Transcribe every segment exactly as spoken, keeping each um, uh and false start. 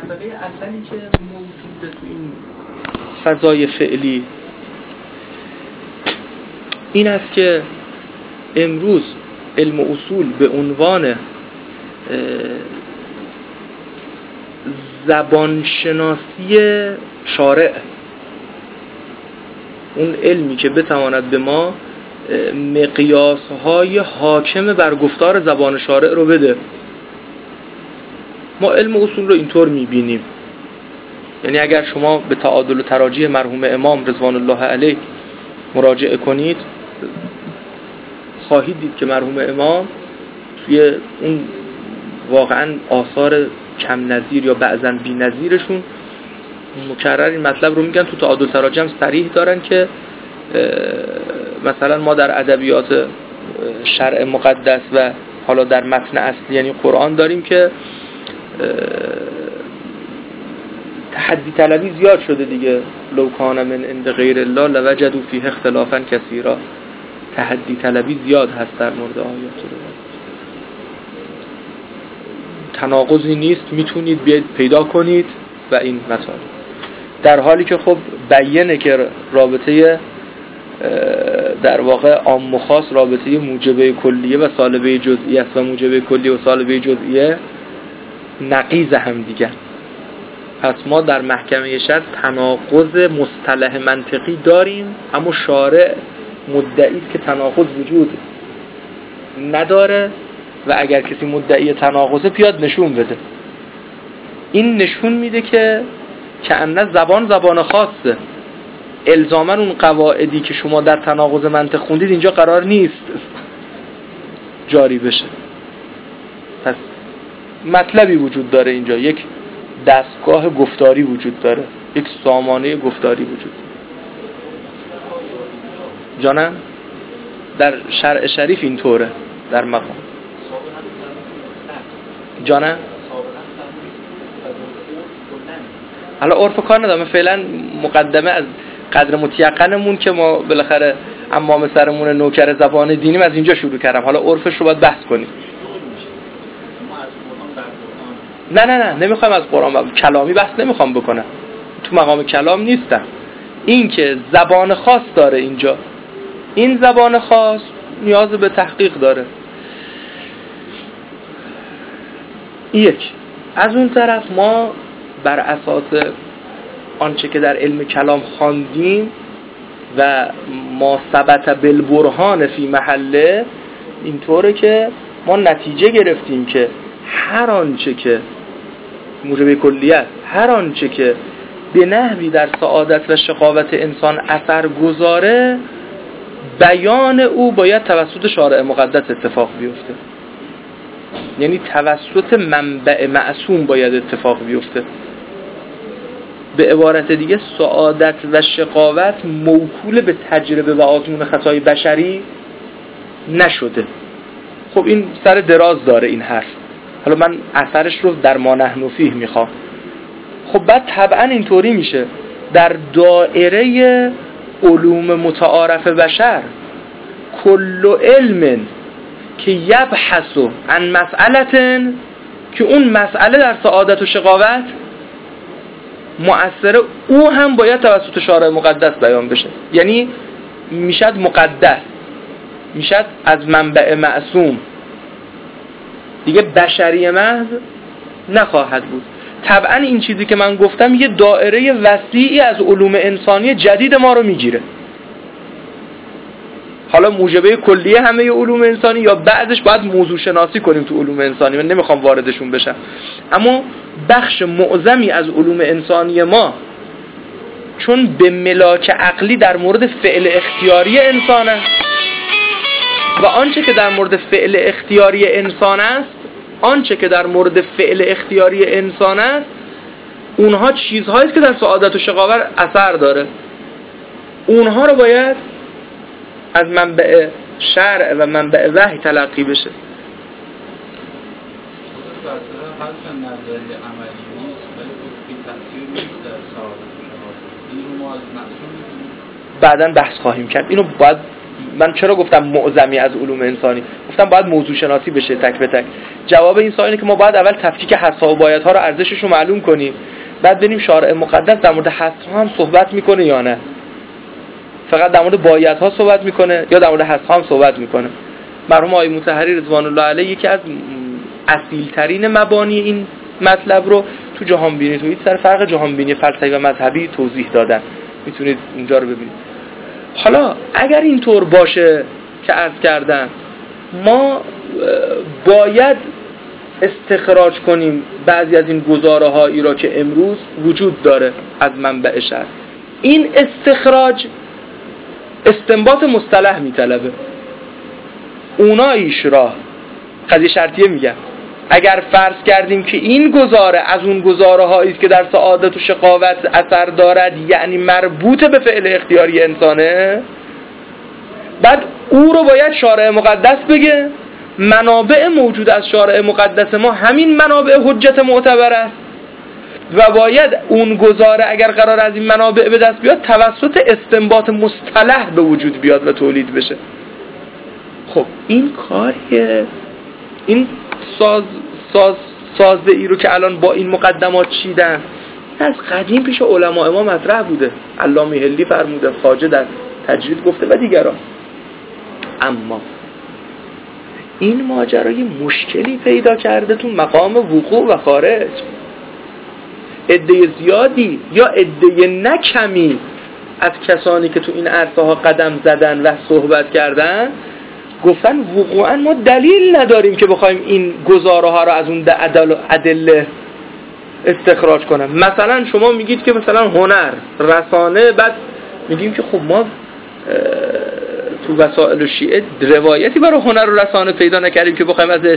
دغدغه اصلی که موجوده تو این فضای فعلی این است که امروز علم اصول به عنوان زبانشناسی شارع، اون علمی که بتواند به ما مقیاس‌های حاکم بر گفتار زبان شارع رو بده، ما علم اصول رو اینطور می‌بینیم. یعنی اگر شما به تعادل و تراجیح مرحوم امام رضوان الله علیه مراجعه کنید خواهید دید که مرحوم امام توی اون واقعا آثار کم نظیر یا بعضن بی نظیرشون مکرر این مطلب رو میگن. تو تعادل تراجم صریح دارن که مثلا ما در ادبیات شرع مقدس و حالا در متن اصلی یعنی قرآن داریم که تحدی طلبی زیاد شده دیگه. لو کان من عند غیر الله لوجدوا فیه اختلافا کثیرا. تحدی طلبی زیاد هست در مورد آیات الله. تناقضی نیست، میتونید بیاید پیدا کنید و این مسائل، در حالی که خب بیانه که رابطه در واقع عام و خاص رابطه موجبه کلیه و سالبه جزئیه است و موجبه کلیه و سالبه جزئیه نقیض هم دیگه. پس ما در محکمه شرع تناقض مصطلح منطقی داریم، اما شارع مدعی است که تناقض وجود نداره و اگر کسی مدعی تناقضه بیاد نشون بده. این نشون میده که کأنه زبان زبان خاصه، الزاماً اون قواعدی که شما در تناقض منطق خوندید اینجا قرار نیست جاری بشه. پس مطلبی وجود داره اینجا، یک دستگاه گفتاری وجود داره، یک سامانه گفتاری وجود داره. جانم در شرع شریف اینطوره در مقام. جانم حالا عرف کار ندارم، فعلا مقدمه از قدر متیقنمون که ما بالاخره امام سرمون نوکر زبان دینیم از اینجا شروع کردم. حالا عرفش رو باید بحث کنیم. نه نه نه نمیخوام از قرآن کلامی بحث نمیخوام بکنم، تو مقام کلام نیستم. این که زبان خاص داره اینجا، این زبان خاص نیاز به تحقیق داره. یک از اون طرف ما بر اساس آنچه که در علم کلام خواندیم و ما ثبت بالبرهان فی محله، اینطوره که ما نتیجه گرفتیم که هر آنچه که موجب کلیت، هر آنچه که به نحوی در سعادت و شقاوت انسان اثر گذاره، بیان او باید توسط شارع مقدس اتفاق بیفته. یعنی توسط منبع معصوم باید اتفاق بیفته. به عبارت دیگه سعادت و شقاوت موکول به تجربه و آزمون خطای بشری نشده. خب این سر دراز داره این حرف، حالا من اثرش رو در ما نحن فیه میخوام. خب بعد طبعا اینطوری میشه در دائره علوم متعارف بشر کل علم که یبحث عن مسئلتن، که اون مسئله در سعادت و شقاوت مؤثره، او هم باید توسط شارع مقدس بیان بشه. یعنی میشد مقدس، میشد از منبع معصوم، دیگه بشری محض نخواهد بود. طبعا این چیزی که من گفتم یه دائره وسیعی از علوم انسانی جدید ما رو میگیره. حالا موجبه کلیه همه علوم انسانی یا بعضش باید موضوع شناسی کنیم تو علوم انسانی، من نمیخوام واردشون بشم، اما بخش معظمی از علوم انسانی ما چون به ملاک عقلی در مورد فعل اختیاری انسان است و آنچه که در مورد فعل اختیاری انسان است آنچه که در مورد فعل اختیاری انسان است اونها چیزهایی است که در سعادت و شقاوت اثر داره. اونها رو باید از منبع شرع و منبع وحی تلقی بشه. بعداً بحث خواهیم کرد. اینو باید، من چرا گفتم معظمی از علوم انسانی؟ گفتم باید موضوع شناسی بشه تک به تک. جواب این سوال اینه که ما باید اول تفکیک حس‌ها و بایدها رو ارزشش رو معلوم کنیم، بعد ببینیم شارع مقدس در مورد حس‌ها هم صحبت میکنه یا نه، فقط در مورد بایدها صحبت میکنه یا در مورد حس‌ها هم صحبت میکنه. مرحوم آقای مطهری رضوان الله علیه یکی از اصیل‌ترین مبانی این مطلب رو تو جهان بینی، تو این سر فرق جهان بینی فلسفی و مذهبی توضیح دادن، میتونید اونجا رو ببینید. حالا اگر اینطور باشه که عرض کردم ما باید استخراج کنیم بعضی از این گزاره هایی را که امروز وجود داره از منبع شرع. این استخراج استنباط مصطلح میطلبه. اونایش را قضیه شرطیه میگن اگر فرض کردیم که این گزاره از اون گزاره هایی که در سعادت و شقاوت اثر دارد، یعنی مربوط به فعل اختیاری انسانه، بعد او رو باید شارع مقدس بگه. منابع موجود از شارع مقدس ما همین منابع حجت معتبر است و باید اون گزاره اگر قرار از این منابع به دست بیاد توسط استنباط مصطلح به وجود بیاد و تولید بشه. خب این کاریه، این ساز ساز سازه ای رو که الان با این مقدمات چیدن از قدیم پیش علماء ما مطرح بوده. علامه هلی فرموده، خواجه در تجرید گفته و دیگران. اما این ماجرای مشکلی پیدا کرده تو مقام وقوع و خارج. عده زیادی یا عده نکمی از کسانی که تو این عرصه ها قدم زدن و صحبت کردن گفتن وقوعا ما دلیل نداریم که بخوایم این گزاره ها رو از اون ادله استخراج کنیم. مثلا شما میگید که مثلا هنر، رسانه، بعد میگیم که خب ما تو وسائل شیعه روایتی برای هنر و رسانه پیدا نکردیم که بخوایم ازش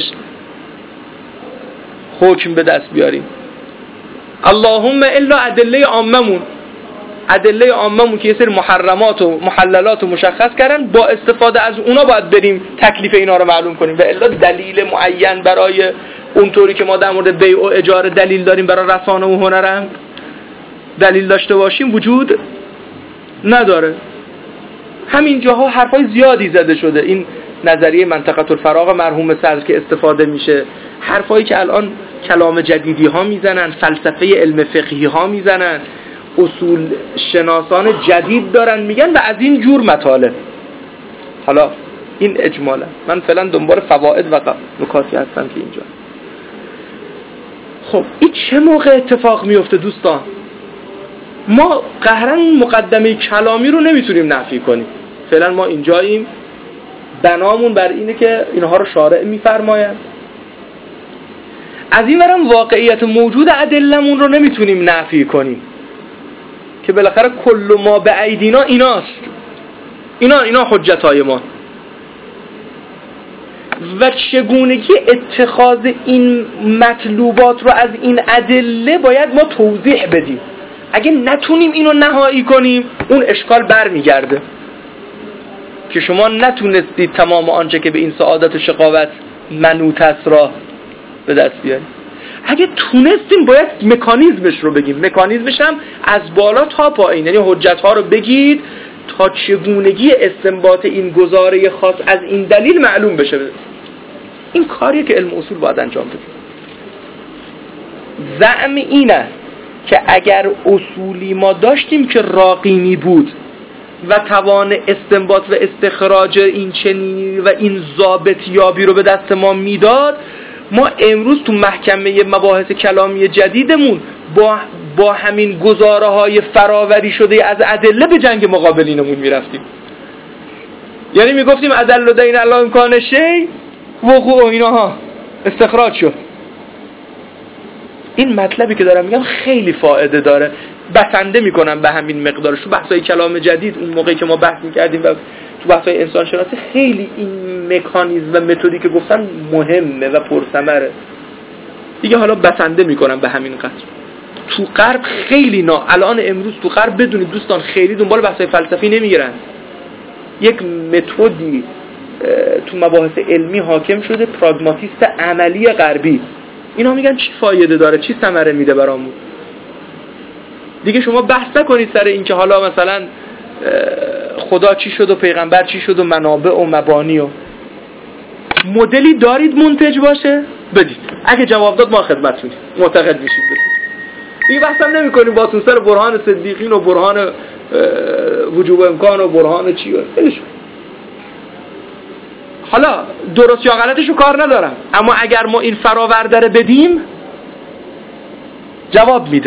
حکم به دست بیاریم. اللهم الا ادله عاممون، ادله عاممون که یه سری محرمات و محللات رو مشخص کردن، با استفاده از اونا باید بریم تکلیف اینا رو معلوم کنیم. و الا دلیل معین برای اونطوری که ما در مورد بیع و اجاره دلیل داریم برای رسانه و هنرم دلیل داشته باشیم وجود نداره. همین جاها حرفای زیادی زده شده. این نظریه منطقه الفراغ مرحوم صدر که استفاده میشه، حرفایی که الان کلام جدیدی ها میزنن، فلسفه علم فقهی ها میزنن، اصول شناسان جدید دارن میگن و از این جور مطالب. حالا این اجمالا، من فعلا دنبال فواید و نکاتی هستم که اینجا. خب این چه موقع اتفاق میفته دوستان؟ ما قهرن مقدمه کلامی رو نمیتونیم نفی کنیم. فعلا ما اینجاییم، بنامون بر اینه که اینها رو شارع میفرماید. از این ورم واقعیت موجود ادلمون رو نمیتونیم نفی کنیم که بالاخره کل ما به ایدینا ایناست، اینا اینا حجتای ما. و چگونگی اتخاذ این مطلوبات رو از این ادله باید ما توضیح بدیم. اگه نتونیم اینو نهایی کنیم اون اشکال برمیگرده که شما نتونستید تمام آنچه که به این سعادت و شقاوت منوط است را به دست بیارید. اگه تونستیم باید مکانیزمش رو بگیم. مکانیزمش هم از بالا تا پایین، یعنی حجت ها رو بگید تا چگونگی استنباط این گزاره خاص از این دلیل معلوم بشه. این کاریه که علم اصول باید انجام بده. زعم این است که اگر اصولی ما داشتیم که راقینی بود و توان استنباط و استخراج این چنینی و این ضابط یابی رو به دست ما میداد، ما امروز تو محکمه مباحث کلامی جدیدمون با با همین گزاره های فراوری شده از ادله به جنگ مقابلینمون میرفتیم. یعنی میگفتیم ادله دین الله امکان شی وقوع اینها استخراج شد. این مطلبی که دارم میگم خیلی فایده داره، بسنده میکنم به همین مقدارش. تو بحثای کلام جدید اون موقعی که ما بحث میکردیم و تو بحثای انسان شناسی خیلی این مکانیزم و متدی که گفتم مهمه و پرثمره دیگه. حالا بسنده میکنم به همین قدر. تو غرب خیلی نا الان امروز تو غرب بدونید دوستان خیلی دنبال بحثای فلسفی نمیگیرن. یک متدی تو مباحث علمی حاکم شده، پراگماتیست عملی غربی. اینا میگن چی فایده داره، چی ثمره میده برامون. دیگه شما بحث نکنید سر این که حالا مثلا خدا چی شد و پیغمبر چی شد و منابع و مبانی و مدلی دارید منتج باشه بدید. اگه جواب داد ما خدمتتونیم، معتقد میشیم بدید. دیگه بحثم نمی کنیم با سر برهان صدیقین و برهان وجوب امکان و برهان چی و خیلیش. حالا درست یا غلطشو کار ندارم، اما اگر ما این فراورده رو بدیم جواب میده.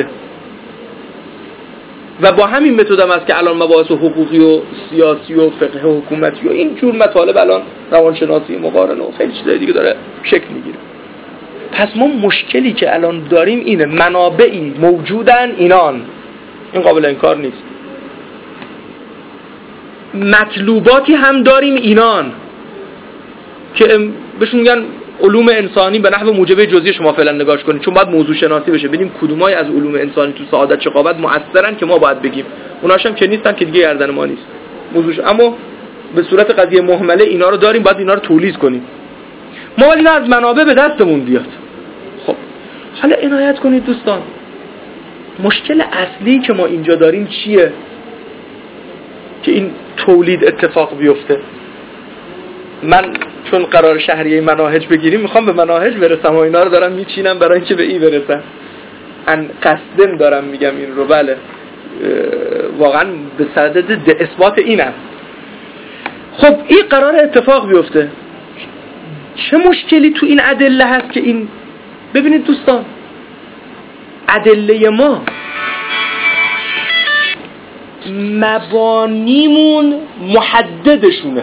و با همین متد هم است که الان مباحث حقوقی و سیاسی و فقه و حکومتی و این جور مطالب الان روانشناسی مقارنه و خیلی چیزای دیگه داره شکل میگیره. پس ما مشکلی که الان داریم اینه، منابعی موجودن اینان، این قابل انکار نیست. مطلوباتی هم داریم اینان که بهشون میگن علوم انسانی به نحو موجب جزئی. شما فعلا نگاش کنید، چون باید موضوع شناسی بشه، ببینیم کدومای از علوم انسانی تو سعادت شقاوت مؤثرن که ما باید بگیم، اوناش هم که نیستن که دیگه گردن ما نیست موضوعش. اما به صورت قضیه مهمله اینا رو داریم، باید اینا رو تولید کنیم. ما ولی از منابع به دستمون بیاد. خب حالا عنایت کنید دوستان، مشکل اصلی که ما اینجا داریم چیه که این تولید اتفاق بیفته؟ من چون قرار شهریه مناهج بگیریم میخوام به مناهج برسم و اینا رو دارم میچینم برای اینکه به این برسم. ان قصدن دارم میگم این رو. بله واقعا به صدد اثبات اینم. خب این قرار اتفاق بیفته، چه مشکلی تو این ادله هست که این، ببینید دوستان ادله ما مبانیمون محددشونه.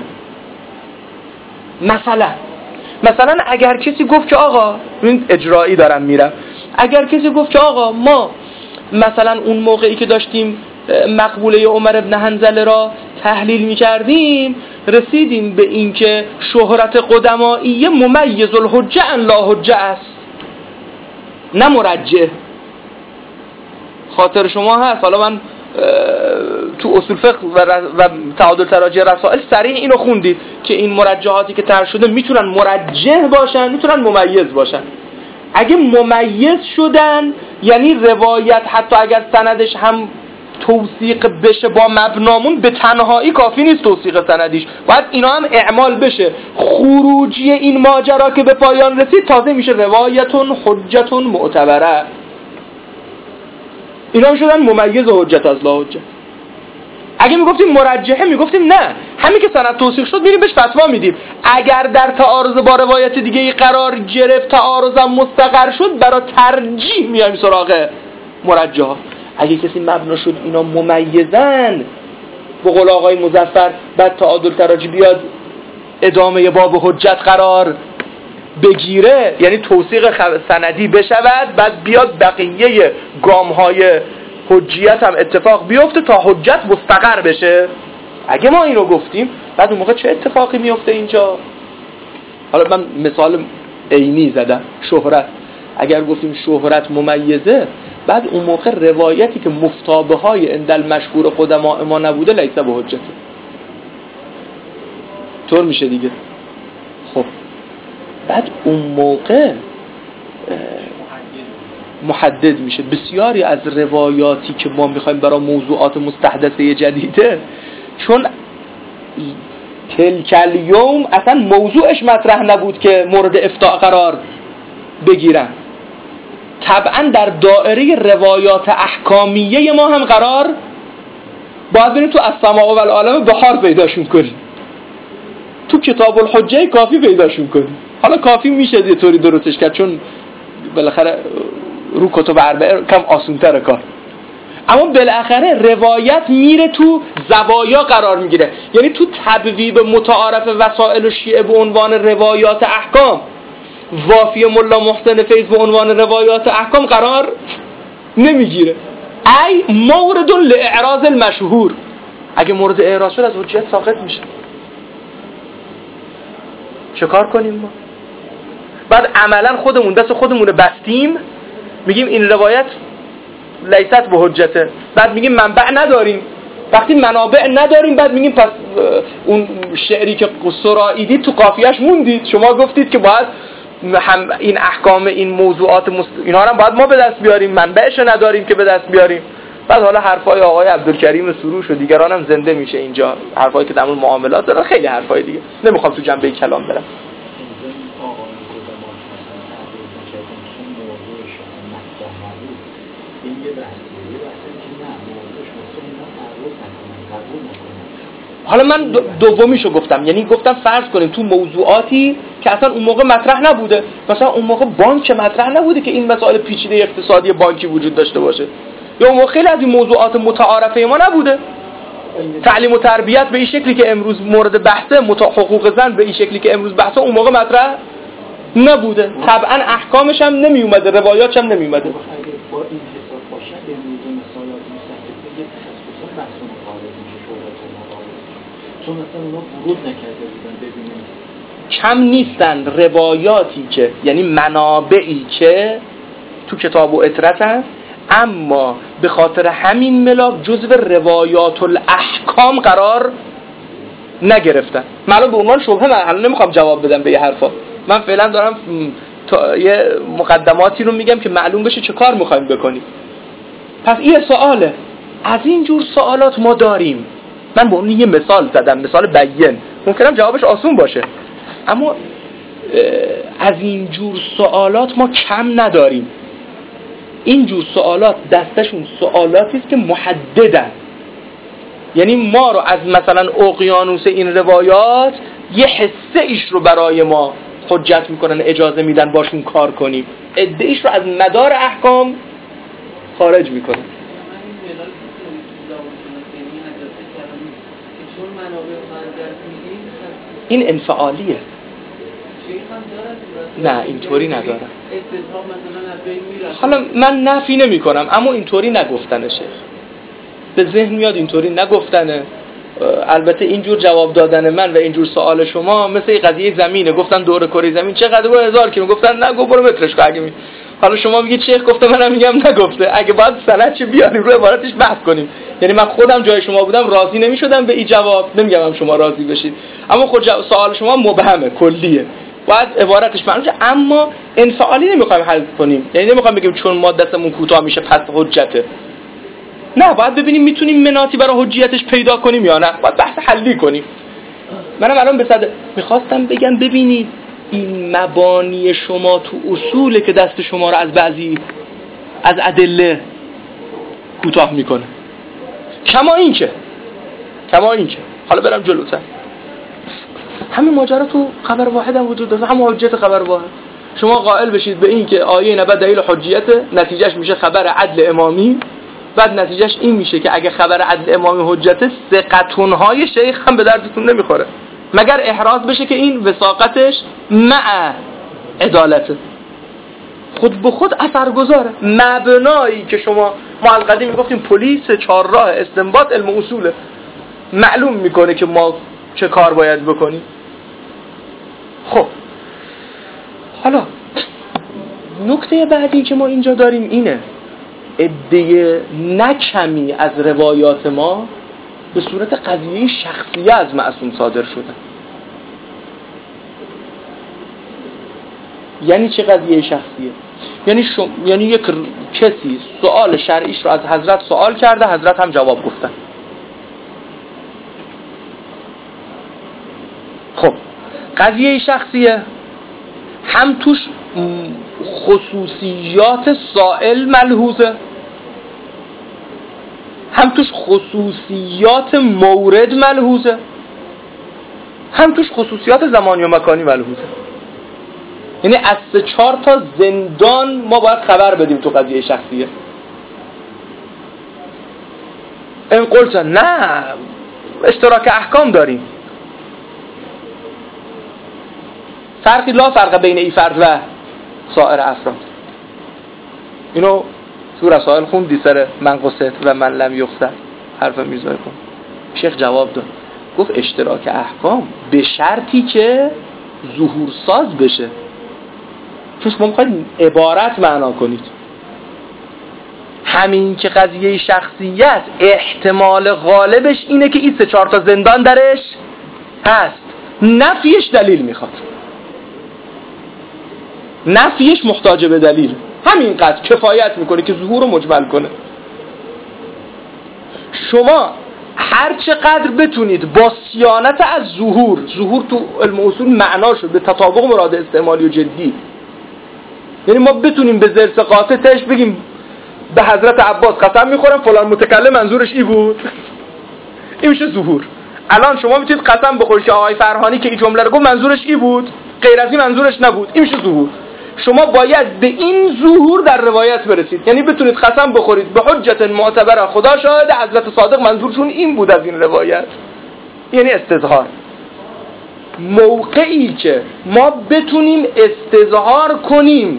مثلا مثلا اگر کسی گفت که آقا، این اجرایی دارم میرم، اگر کسی گفت که آقا ما مثلا اون موقعی که داشتیم مقبوله عمر ابن حنظله را تحلیل میکردیم رسیدیم به این که شهرت قدمایی ممیز الحجه ان لا حجه است، نه مرجح. خاطر شما هست، حالا من تو اصول فقه و تعادل تراجع رسائل صریح اینو خوندید که این مرجحاتی که طرح شده میتونن مرجح باشن، میتونن ممیز باشن. اگه ممیز شدن یعنی روایت حتی اگر سندش هم توثیق بشه با مبنامون به تنهایی کافی نیست توثیق سندیش، باید اینا هم اعمال بشه. خروجی این ماجرا که به پایان رسید تازه میشه روایتون حجتون معتبره. اینا هم شدن ممیز و حجت از لا حجت. اگه میگفتیم مرجحه میگفتیم نه، همین که سند توثیق شد میریم بهش فتوا میدیم. اگر در تعارض با روایت دیگه ای قرار گرفت، تعارضم مستقر شد، برای ترجیح میایم سراغ مرجحه. اگه کسی مبنا شد اینا ممیزن، به قول آقای مظفر بعد تعادل تراجی بیاد ادامه باب حجت قرار بگیره، یعنی توثیق سندی بشود، بعد بیاد بقیه گام‌های حجیت هم اتفاق بیفته تا حجت مستقر بشه. اگه ما اینو گفتیم بعد اون موقع چه اتفاقی میفته اینجا؟ حالا من مثال عینی زدم، شهرت. اگر گفتیم شهرت ممیزه، بعد اون موقع روایتی که مفتابه های اندل مشهور قدماء ما نبوده لیسه به حجته، طور میشه دیگه. خب بعد اون موقع محدد میشه. بسیاری از روایاتی که ما میخوایم برای موضوعات مستحدثه جدیده، چون تلک الیوم اصلا موضوعش مطرح نبود که مورد افتاء قرار بگیرن، طبعا در دائره روایات احکامیه ما هم قرار باید بریم تو السماء و العالم بحار پیداشون کنیم، تو کتاب الحجه کافی پیداشون کنیم. حالا کافی میشه یه طوری درستش کرد چون بالاخره رو کتب اربعه کم آسون‌تره کار، اما بالاخره روایت میره تو زوایا قرار میگیره. یعنی تو تبویب متعارف وسائل شیعه به عنوان روایات احکام، وافی ملا محسن فیض به عنوان روایات احکام قرار نمیگیره. ای مورد لاعراض المشهور، اگه مورد اعراض شد از حجیت ساقط میشه. چه کار کنیم ما؟ بعد عملا خودمون دست خودمون بستیم، میگیم این روایت لیست به حجته، بعد میگیم منبع نداریم. وقتی منابع نداریم بعد میگیم پس اون شعری که سرائیدید تو قافیه‌اش موندید، شما گفتید که باید هم این احکام این موضوعات مست... اینا هم باید ما به دست بیاریم، منبعش نداریم که به دست بیاریم. بعد حالا حرفای آقای عبدالکریم سروش و دیگران هم زنده میشه اینجا، حرفایی که در مورد معاملات دارن، خیلی حرفای دیگه، نمیخوام تو جنبه کلام برم. نبود این یه بحثیه یه بحثی که نه موضوعش واسه اینا تعرض نکنن قبول نکنن. حالا من دومیشو گفتم، یعنی گفتم فرض کنیم تو موضوعاتی که اصلا اون موقع مطرح نبوده، مثلا اون موقع بانک مطرح نبوده که این مسائل پیچیده اقتصادی بانکی وجود داشته باشه، یا اون موقع خیلی از این موضوعات متعارفه ما نبوده. تعلیم و تربیت به این شکلی که امروز مورد بحثه، حقوق زن به این شکلی که امروز بحثه اون موقع مطرح نبوده. طبعا احکامش هم نمی اومده، روایاتش هم نمی اومده. با این حساب باشه به موضوع مثالات مستقل یه تخصصا بحث مقابل میشه شورات مقابل، چون مثلا اونا ورود نکرده بودن ببینیم کم نیستن روایاتی که یعنی منابعی که تو کتاب و اطرت هست، اما به خاطر همین ملاک جزو روایات الاحکام قرار نگرفتن. معلوم به عنوان شبهه، من الان نمیخوام جواب بدم به یه حرفا، من فعلا دارم تا یه مقدماتی رو میگم که معلوم بشه چه کار میخوایم بکنیم. پس این سواله، از این جور سوالات ما داریم. من به اون یه مثال زدم، مثال بیان، ممکنم جوابش آسون باشه، اما از این جور سوالات ما کم نداریم. این جور سوالات دستشون سوالاتی است که محددن، یعنی ما رو از مثلا اقیانوس این روایات یه حصه ایش رو برای ما حجت میکنن، اجازه میدن باشون کار کنیم، عده ایش رو از مدار احکام خارج میکنن. این انفعالیه. نه اینطوری ندارم. حالا من نفی نمی کنم، اما اینطوری نگفتنه شیخ. به ذهن میاد اینطوری نگفتنه. البته اینجور جواب دادن من و اینجور سوال شما مثل قضیه زمینه، گفتن دور کره زمین چقدر با هزار کیلومتر، گفتن نه گفت برو مترش اگه می. حالا شما میگید شیخ گفته، منم میگم نگفته. اگه باید سند چه بیاریم رو عبارتش بحث کنیم. یعنی من خودم جای شما بودم راضی نمیشدم به این جواب، نمیگم شما راضی بشید، اما خود سوال شما مبهمه، کلیه، باید عبارتش معلومه. اما انفعالی نمیخوایم حل کنیم، یعنی نمیخوایم بگیم چون ما دستمون کوتاه میشه پس حجته. نه، باید ببینیم میتونیم مناطی برای حجیتش پیدا کنیم یا نه، باید بحث حلی کنیم. منم الان به صد میخواستم بگم ببینید این مبانی شما تو اصوله که دست شما رو از بعضی از ادله کوتاه میکنه. کما این که کما این که حالا برم جلوتر، همین ماجرا تو خبر واحد هم وجود داره، همون حجیت خبر واحد. شما قائل بشید به این که آیه نبی دلیل حجیت، نتیجهش میشه خبر عدل امامی، بعد نتیجهش این میشه که اگه خبر عدل امامی حجته، ثقتونهای شیخ هم به دردتون نمیخوره، مگر احراز بشه که این وثاقتش مع عدالته، خود به خود اثرگذاره. مبنایی که شما ما القدیم میگفتیم پلیس چهارراه استنباط علم اصوله، معلوم میکنه که ما چه کار باید بکنیم. خب حالا نکته بعدی که ما اینجا داریم اینه، عده نکمی از روایات ما به صورت قضیه شخصیه از معصوم صادر شده. یعنی چه قضیه شخصیه؟ یعنی شم... یعنی یک کسی سوال شرعیش رو از حضرت سوال کرده، حضرت هم جواب گفتن. خب قضیه شخصیه، هم توش خصوصیات سائل ملحوظه، هم توش خصوصیات مورد ملحوظه، هم توش خصوصیات زمانی و مکانی ملحوظه. یعنی از سه چهار تا زندان ما باید خبر بدیم تو قضیه شخصیه. این قلت نه، اشتراک احکام داریم، فرقی لا فرق بین ای فرد و سایر افراد. اینو تو رسائل خوندی سر من قصت و من لم یخسر، حرف میرزای کن. شیخ جواب داد، گفت اشتراک احکام به شرطی که ظهور ساز بشه. چون شما میخواید عبارت معنا کنید، همین که قضیه شخصیت احتمال غالبش اینه که این سه چهار تا زندان درش هست، نفیش دلیل میخواد، نفیش محتاج به دلیل، همین قدر کفایت میکنه که ظهور رو مجمل کنه. شما هر چقدر بتونید با صیانت از ظهور، ظهور تو علم اصول معنا شد به تطابق مراد استعمالی و جدی، یعنی ما بتونیم به ذرس قاطع تش بگیم به حضرت عباس قسم میخورم فلان متکلم منظورش ای بود. این میشه ظهور. الان شما میتونید قسم بخورید که آقای فرهانی که این جمله رو گفت منظورش ای بود، غیر از این منظورش نبود. این میشه ظهور. شما باید به این ظهور در روایت برسید، یعنی بتونید قسم بخورید به حجت معتبر خدا شاهد حضرت صادق منظورشون این بود از این روایت، یعنی استظهار. موقعی که ما بتونیم استظهار کنیم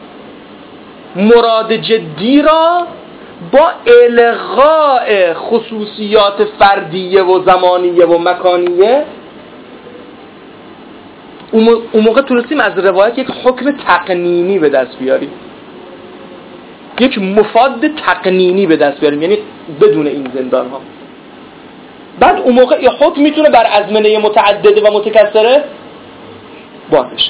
مراد جدی را با الغاء خصوصیات فردیه و زمانیه و مکانیه، اون موقع تونستیم از روایت یک حکم تقنینی به دست بیاریم، یک مفاد تقنینی به دست بیاریم، یعنی بدون این زندان ها. بعد اون موقع این حکم میتونه بر ازمنه متعدده و متکثره باشه.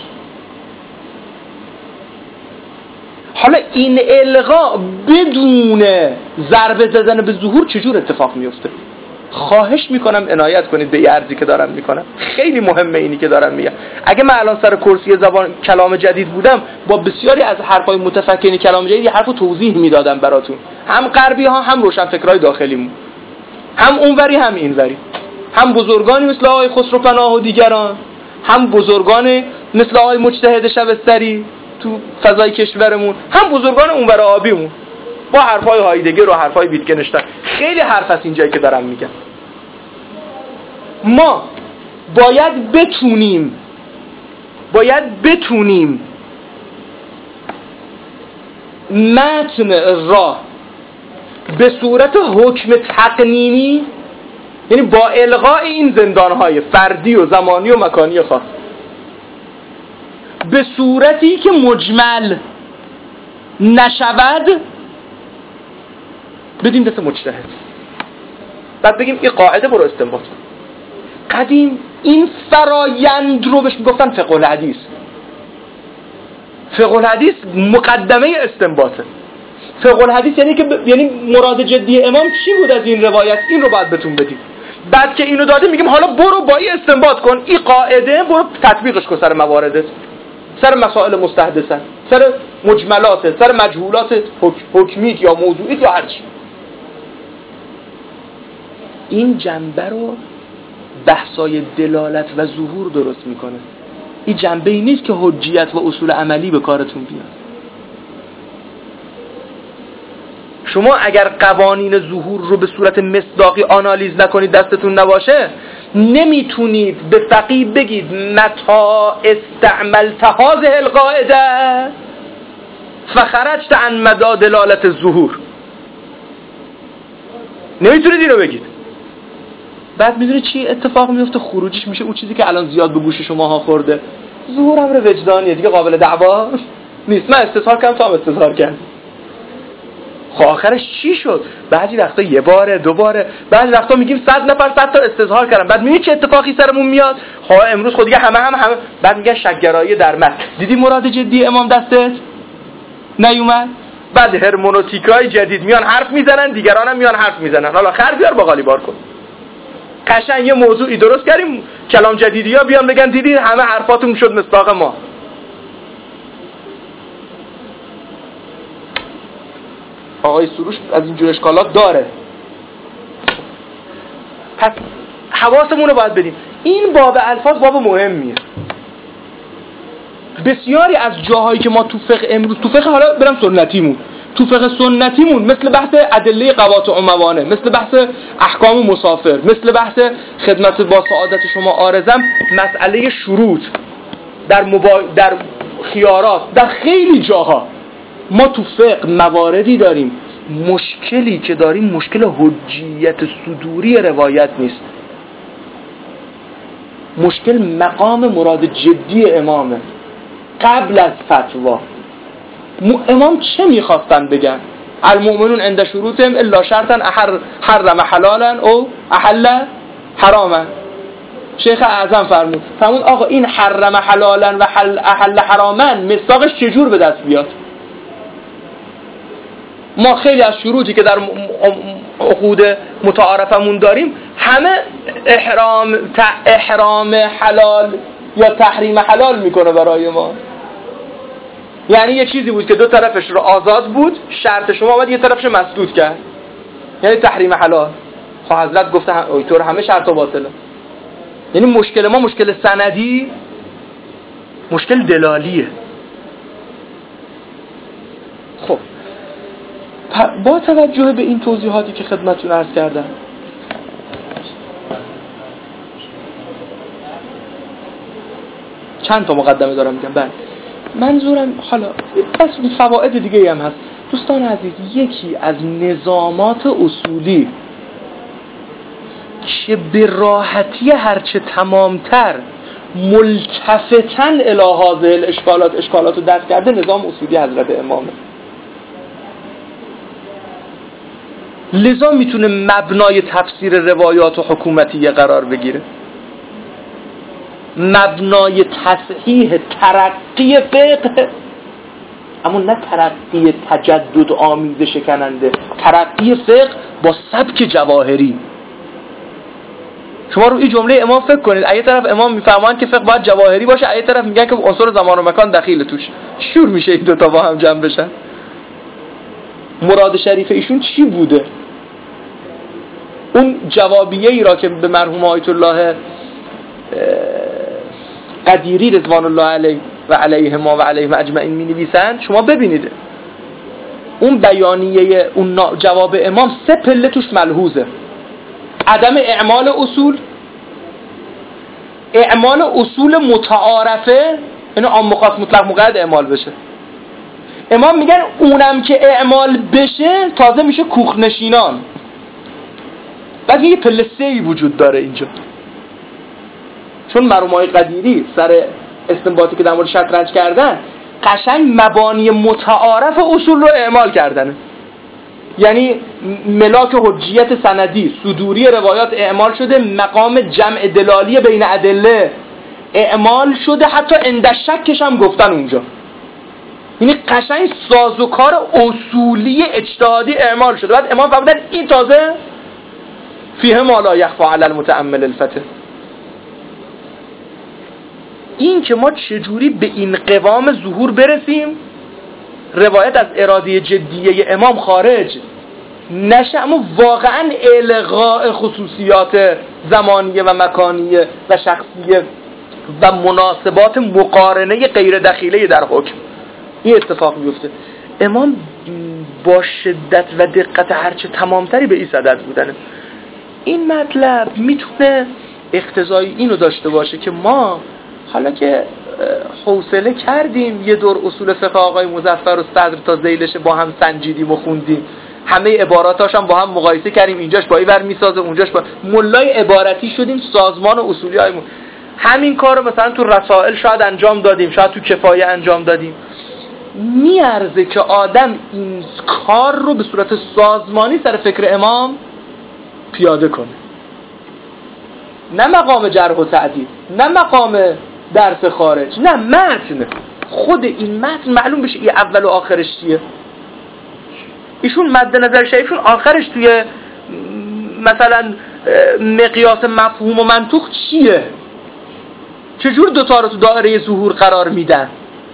حالا این الغا بدون ضربه زدن به ظهور چجور اتفاق میفته؟ خواهش میکنم عنایت کنید به این عرضی که دارم میکنم، خیلی مهمه اینی که دارم میگم. اگه من الان سر کرسی زبان کلام جدید بودم با بسیاری از حرفای متفکرین کلام جدید حرفو توضیح میدادم براتون، هم غربی ها هم روشن فکرای داخلیمون، هم اونوری هم اینوری، هم بزرگانی مثل آقای خسرو پناه و دیگران، هم بزرگان مثل آقای مجتهد شبستری تو فضای کشورمون، هم بزرگان اونور آبیمون با حرفای هایدگر و حرفای ویتگنشتاین. خیلی حرف هست اینجایی که دارم میگم. ما باید بتونیم باید بتونیم متن را به صورت حکم تقنینی، یعنی با الغاء این زندانهای فردی و زمانی و مکانی خاص، به صورتی که مجمل نشود بدیم دست مجتهد. بعد بگیم این قاعده برو استنباط کن. قدیم این فرایند رو بهش میگفتن فقه الحدیث. فقه الحدیث مقدمه استنباطه. فقه الحدیث یعنی که ب... یعنی مراد جدی امام چی بود از این روایت، این رو باید بهتون بدیم. بعد که اینو داده میگیم حالا برو با این استنباط کن، این قاعده برو تطبیقش کن سر مواردت، سر مسائل مستحدثه، سر مجملات، سر مجهولات حکمیت یا موضوعیت یا هر چی. این جنبه رو بحثای دلالت و ظهور درست میکنه. این جنبه ای نیست که حجیت و اصول عملی به کارتون بیاد. شما اگر قوانین ظهور رو به صورت مصداقی آنالیز نکنید، دستتون نباشه، نمیتونید به فقیه بگید متا استعملت هذه القاعده فخرجت عن مدى دلالت الظهور. نمیتونید اینو بگید. بعد میدونید چی اتفاق میفته؟ خروجش میشه اون چیزی که الان زیاد به گوش شماها خورده، ظهور امر وجدانیه دیگه، قابل دعوا نیست. من استظهار کردم تو هم استظهار کردی، خب آخرش چی شد؟ بعضی وقتا یه باره دو باره، بعضی وقتا میگیم صد نفر صد تا استظهار کردن، بعد میبینی چه اتفاقی سرمون میاد. خب امروز خود دیگه همه هم همه بعد میگن شک‌گرایی در متن. دیدی مراد جدی امام دستت نیومد؟ بعد هرمنوتیکای جدید میان حرف میزنن، دیگران هم میان حرف میزنن. حالا خر بیار باقالی بار کن. قشنگ یه موضوعی درست کردیم، کلام جدیدیا بیان بگن دیدی همه حرفاتون شد مصداق ما. آقای سروش از این جور اشکالات داره. پس حواسمون رو باید بدیم. این باب الفاظ باب مهمیه. بسیاری از جاهایی که ما تو فقه امروز، تو فقه حالا برم سنتیمون، تو فقه سنتیمون مثل بحث ادله قواطع و موانع، مثل بحث احکام مسافر، مثل بحث خدمت با سعادت شما عارضم، مسئله شروط در مبا... در خیارات، در خیلی جاها ما تو فقه مواردی داریم. مشکلی که داریم مشکل حجیت صدوری روایت نیست، مشکل مقام مراد جدی امامه. قبل از فتوا امام چه میخواستن بگن؟ المؤمنون عند شروطهم الا شرطا حرم حلالا او احل حراما. شیخ اعظم فرمود فرمود آقا این حرم حلالا و احل حراما مصداقش چجور به دست بیاد؟ ما خیلی از شروطی که در عقود متعارفمون داریم همه احرام احرام حلال یا تحریم حلال میکنه برای ما. یعنی یه چیزی بود که دو طرفش رو آزاد بود، شرط شما اومد یه طرفش مسدود کرد، یعنی تحریم حلال. خب حضرت گفته هم اینطور همه شرط و باطله. یعنی مشکل ما مشکل سندی، مشکل دلالیه. خب با توجه به این توضیحاتی که خدمتتون عرض کردم، چند تا مقدمه دارم میگم. بله منظورم حالا پس فواید دیگه هم هست دوستان عزیز. یکی از نظامات اصولی که به راحتی هرچه تمامتر ملتفتاً الی هذه الاشکالات اشکالات رو دست کرده، نظام اصولی حضرت امامه. لذا میتونه مبنای تفسیر روایات و حکومتیه قرار بگیره، مبنای تصحیح ترقی فقه، اما نه ترقی تجدد آمیز شکننده، ترقی فقه با سبک جواهری. شما رو این جمله امام فکر کنید، ایه طرف امام میفهمن که فقه باید جواهری باشه، ایه طرف میگن که عنصر زمان و مکان دخیل توش. شور میشه این دوتا با هم جمع بشن. مراد شریف ایشون چی بوده؟ اون جوابیه ای را که به مرحوم آیت الله قدیری رضوان الله علیه و علیهما و علیهم اجمعین می نویسند، شما ببینید اون بیانیه اون جواب امام سه پله توش ملحوظه. عدم اعمال اصول، اعمال اصول متعارفه، اینو عام خاص مطلق مقید اعمال بشه. امام میگن اونم که اعمال بشه تازه میشه کوخنشینان. بعد یه پله سه‌ای وجود داره اینجا، چون مرحوم آقای قدیری سر استنباطی که در مورد شطرنج کردن قشنگ مبانی متعارف اصول رو اعمال کردن. یعنی ملاک حجیت سندی، صدوری روایات اعمال شده، مقام جمع دلالی بین ادله اعمال شده، حتی عند شکش هم گفتن اونجا. یعنی قشنگ سازوکار اصولی اجتهادی اعمال شده. بعد امام فرمودن این تازه فیه ما لا یخفی علی المتأمل الفتح. این که ما چجوری به این قوام ظهور برسیم، روایت از اراده جدیه امام خارج نشه، اما واقعا الغاء خصوصیات زمانیه و مکانیه و شخصیه و مناسبات مقارنه غیر دخیله در حکم این اتفاق میفته. امام با شدت و دقت هرچه تمامتری به این صدد بودنه. این مطلب میتونه اقتضای اینو داشته باشه که ما حالا که حوصله کردیم یه دور اصول فقه آقای مظفر و صدر تا ذیلش با هم سنجیدیم و خوندیم، همه عباراتاش هم با هم مقایسه کردیم، اینجاش با این ور میسازه اونجاش با ملای عبارتی شدیم، سازمان و اصولی های مون. همین کار رو مثلا تو رسائل شاید انجام دادیم، شاید تو کفایه انجام دادیم. میارزه که آدم این کار رو به صورت سازمانی سر فکر امام پیاده کنه، نه مقام جرح و تعدیل، نه مقام درس خارج، نه متن. خود این متن معلوم بشه این اول و آخرش چیه. ایشون مد نظر شریفشون آخرش توی مثلا مقیاس مفهوم و منطوق چیه، چجور دوتا رو تو دایره ظهور قرار میدن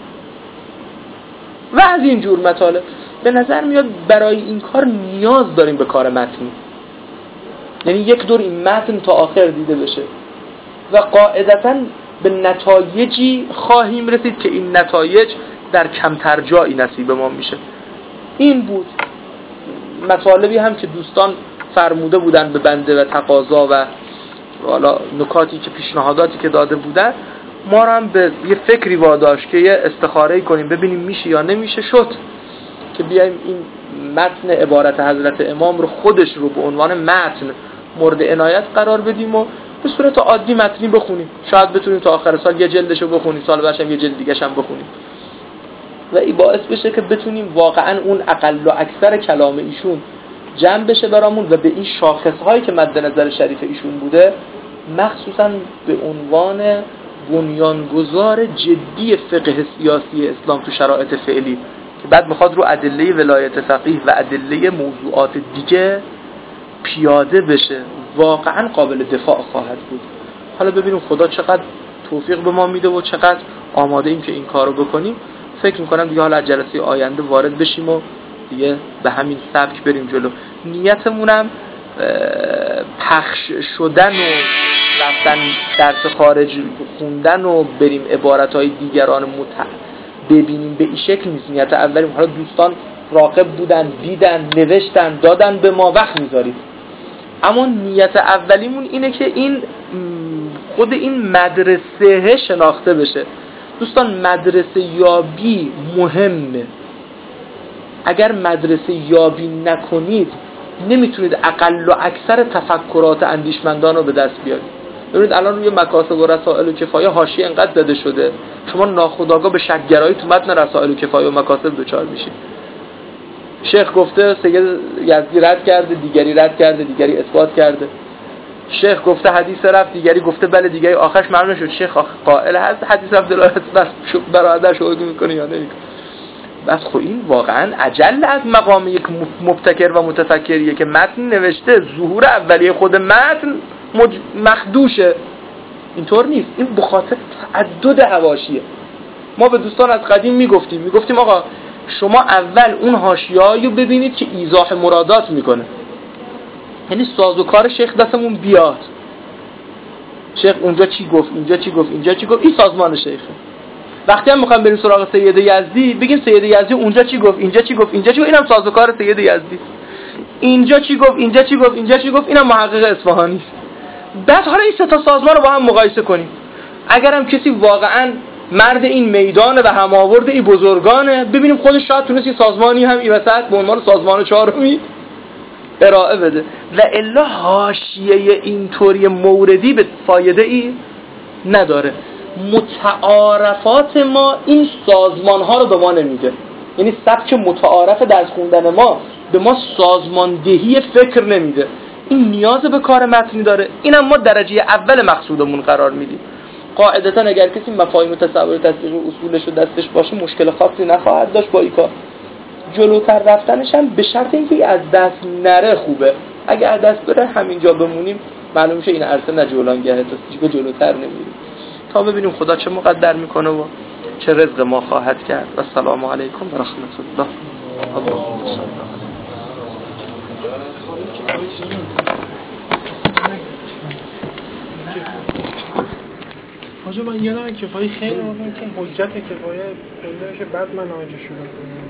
و از این جور مطالب. به نظر میاد برای این کار نیاز داریم به کار متنی، یعنی یک دور این متن تا آخر دیده بشه و قاعدتاً به نتایجی خواهیم رسید که این نتایج در کمتر جایی نصیب ما میشه. این بود مطالبی هم که دوستان فرموده بودن به بنده و تقاضا و حالا نکاتی که پیشنهاداتی که داده بودن، ما رو هم به یه فکری واداشت که یه استخاره‌ای کنیم ببینیم میشه یا نمیشه. شد که بیایم این متن عبارت حضرت امام رو خودش رو به عنوان متن مورد عنایت قرار بدیم و به صورت عادی متنی بخونیم. شاید بتونیم تا آخر سال یه جلدش رو بخونیم، سال بعدش هم یه جلد دیگه‌ش هم بخونیم و این باعث بشه که بتونیم واقعا اون اقل و اکثر کلام ایشون جمع بشه برامون و به این شاخص‌هایی که مد نظر شریف ایشون بوده، مخصوصا به عنوان بنیانگذار جدی فقه سیاسی اسلام تو شرایط فعلی که بعد میخواد رو ادله ولایت فقیه و ادله موضوعات دیگه پیاده بشه، واقعا قابل دفاع خواهد بود. حالا ببینیم خدا چقدر توفیق به ما میده و چقدر آماده ایم که این کارو بکنیم. فکر میکنم دیگه حالا از جلسه آینده وارد بشیم و دیگه به همین سبک بریم جلو. نیتمونم پخش شدن و رفتن درس خارج خوندن و بریم عبارتهای دیگران مت ببینیم به این شکل نیست. نیت اولیم حالا دوستان راقب بودن، دیدن، نوشتن، دادن به ما، وقت میذارید. اما نیت اولیمون اینه که این خود این مدرسه شناخته بشه. دوستان مدرسه یابی مهمه. اگر مدرسه یابی نکنید نمیتونید اقل و اکثر تفکرات اندیشمندان رو به دست بیارید. ببینید الان روی مکاسب و رسائل و کفایه حاشیه انقدر زده شده، شما ناخودآگاه به شک‌گرایی تو متن رسائل و کفایه و مکاسب دوچار میشید. شیخ گفته سید یزدی رد کرده، دیگری رد کرده، دیگری اثبات کرده. شیخ گفته حدیث رفت، دیگری گفته بله، دیگری آخرش معلوم شد شیخ قائل هست حدیث رفت دلالت بس برادر شهود میکنه یا نمیکنه. بس خب این واقعا اجل از مقام یک مبتکر و متفکریه که متن نوشته، ظهور اولیه خود متن مج... مخدوشه. اینطور نیست، این بخاطر تعدد حواشیه. ما به دوستان از قدیم میگفتیم میگفتیم آقا شما اول اون حاشیه‌ایو ببینید که ایضاح مرادات میکنه، یعنی سازوکار شیخ دستمون بیاد، شیخ اونجا چی گفت، اینجا چی گفت، اینجا چی گفت، این سازمان شیخه. وقتی هم میخوایم بریم سراغ سید یزدی بگیم سید یزدی اونجا چی گفت، اینجا چی گفت، اینجا چی گفت، اینم سازوکار سید یزدی. اینجا چی گفت، اینجا چی گفت، اینجا چی گفت، اینم محقق اصفهانی. بعد حالا این سه تا سازمان رو با هم مقایسه کنیم. اگرم کسی واقعا مرد این میدان و هماورد این بزرگانه، ببینیم خودش شاید تونست یه سازمانی هم این وسط به عنوان سازمان چهارمی ارائه بده. و الا حاشیه اینطوری موردی به فایده ای نداره. متعارفات ما این سازمان ها رو به ما نمیده، یعنی سبک متعارف درس خوندن ما به ما سازماندهی فکر نمیده. این نیاز به کار متنی داره. اینم ما درجه اول مقصودمون قرار میدیم. قاعدتا اگر کسی مفاهیم تصور تصدیق اصولش رو دستش باشه مشکل خاصی نخواهد داشت با این کار. جلوتر رفتنش هم به شرط اینکه از دست نره خوبه. اگه از دست بره همینجا بمونیم معلوم میشه این عرصه نه جولانگهه، تا دیگه جلوتر نمیریم تا ببینیم خدا چه مقدر میکنه و چه رزق ما خواهد کرد. و السلام علیکم و رحمت الله. اللهم صل حاجه من یادم کفایه خیلی مهمه که حجت کفایه بنده میشه بعد من آنجا شروع کنم.